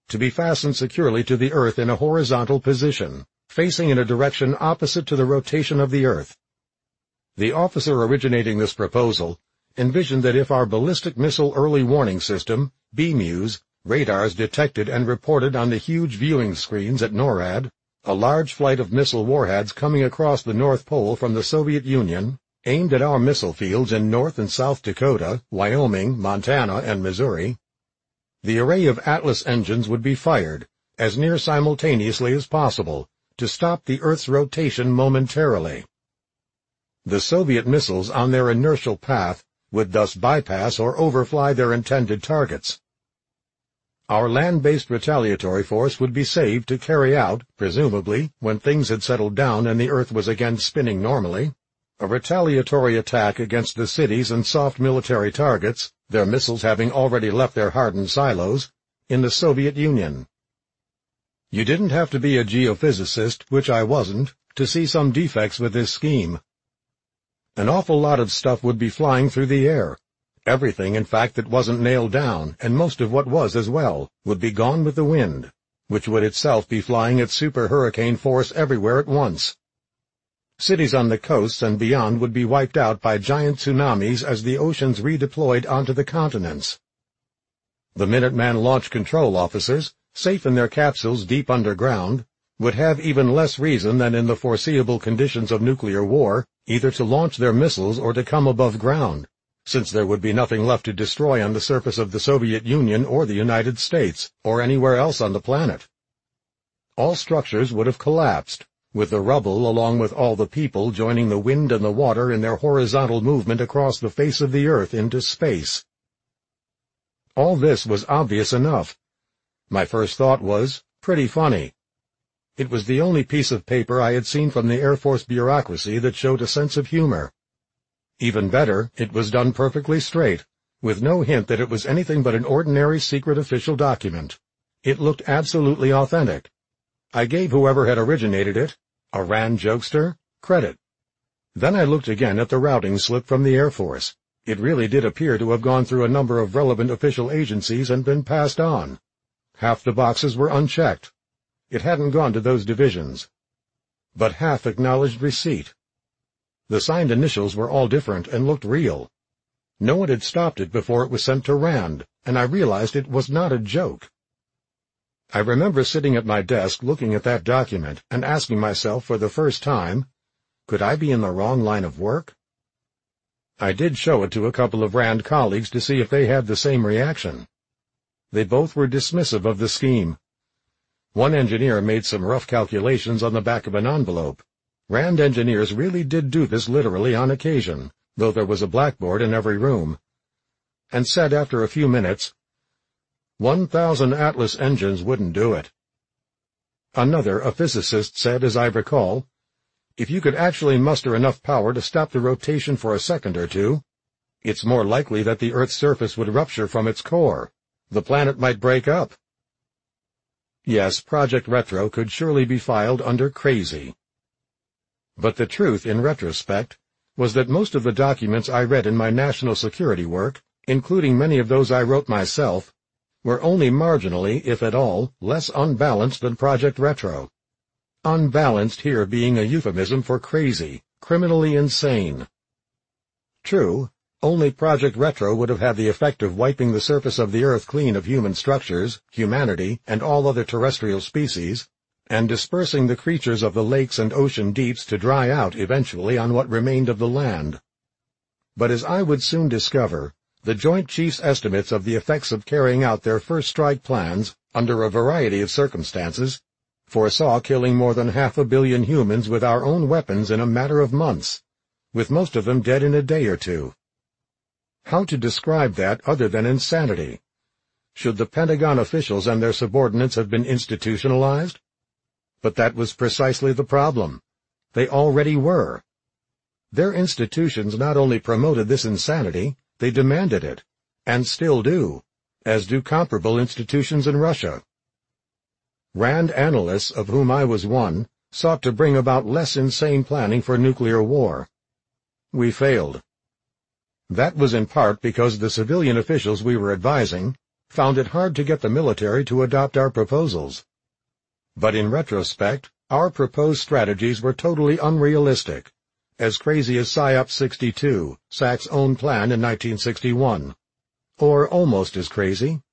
to be fastened securely to the Earth in a horizontal position, facing in a direction opposite to the rotation of the Earth. The officer originating this proposal envisioned that if our ballistic missile early warning system, BMEWS, radars detected and reported on the huge viewing screens at NORAD a large flight of missile warheads coming across the North Pole from the Soviet Union, aimed at our missile fields in North and South Dakota, Wyoming, Montana, and Missouri, the array of Atlas engines would be fired, as near simultaneously as possible, to stop the Earth's rotation momentarily. The Soviet missiles on their inertial path would thus bypass or overfly their intended targets. Our land-based retaliatory force would be saved to carry out, presumably, when things had settled down and the Earth was again spinning normally, a retaliatory attack against the cities and soft military targets, their missiles having already left their hardened silos, in the Soviet Union. You didn't have to be a geophysicist, which I wasn't, to see some defects with this scheme. An awful lot of stuff would be flying through the air. Everything, in fact, that wasn't nailed down, and most of what was as well, would be gone with the wind, which would itself be flying at super hurricane force everywhere at once. Cities on the coasts and beyond would be wiped out by giant tsunamis as the oceans redeployed onto the continents. The Minuteman launch control officers, safe in their capsules deep underground, would have even less reason than in the foreseeable conditions of nuclear war, either to launch their missiles or to come above ground, since there would be nothing left to destroy on the surface of the Soviet Union or the United States, or anywhere else on the planet. All structures would have collapsed, with the rubble along with all the people joining the wind and the water in their horizontal movement across the face of the Earth into space. All this was obvious enough. My first thought was, pretty funny. It was the only piece of paper I had seen from the Air Force bureaucracy that showed a sense of humor. Even better, it was done perfectly straight, with no hint that it was anything but an ordinary secret official document. It looked absolutely authentic. I gave whoever had originated it, a RAND jokester, credit. Then I looked again at the routing slip from the Air Force. It really did appear to have gone through a number of relevant official agencies and been passed on. Half the boxes were unchecked. It hadn't gone to those divisions. But half acknowledged receipt. The signed initials were all different and looked real. No one had stopped it before it was sent to RAND, and I realized it was not a joke. I remember sitting at my desk looking at that document and asking myself for the first time, could I be in the wrong line of work? I did show it to a couple of RAND colleagues to see if they had the same reaction. They both were dismissive of the scheme. One engineer made some rough calculations on the back of an envelope. RAND engineers really did do this literally on occasion, though there was a blackboard in every room, and said after a few minutes, 1,000 Atlas engines wouldn't do it. Another, a physicist, said, as I recall, if you could actually muster enough power to stop the rotation for a second or two, it's more likely that the Earth's surface would rupture from its core. The planet might break up. Yes, Project Retro could surely be filed under crazy. But the truth, in retrospect, was that most of the documents I read in my national security work, including many of those I wrote myself, were only marginally, if at all, less unbalanced than Project Retro. Unbalanced here being a euphemism for crazy, criminally insane. True, only Project Retro would have had the effect of wiping the surface of the Earth clean of human structures, humanity, and all other terrestrial species, and dispersing the creatures of the lakes and ocean deeps to dry out eventually on what remained of the land. But as I would soon discover, the Joint Chiefs' estimates of the effects of carrying out their first strike plans, under a variety of circumstances, foresaw killing more than 500 million humans with our own weapons in a matter of months, with most of them dead in a day or two. How to describe that other than insanity? Should the Pentagon officials and their subordinates have been institutionalized? But that was precisely the problem. They already were. Their institutions not only promoted this insanity, they demanded it, and still do, as do comparable institutions in Russia. RAND analysts, of whom I was one, sought to bring about less insane planning for nuclear war. We failed. That was in part because the civilian officials we were advising, found it hard to get the military to adopt our proposals. But in retrospect, our proposed strategies were totally unrealistic, as crazy as PSYOP 62, SAC's own plan in 1961. Or almost as crazy,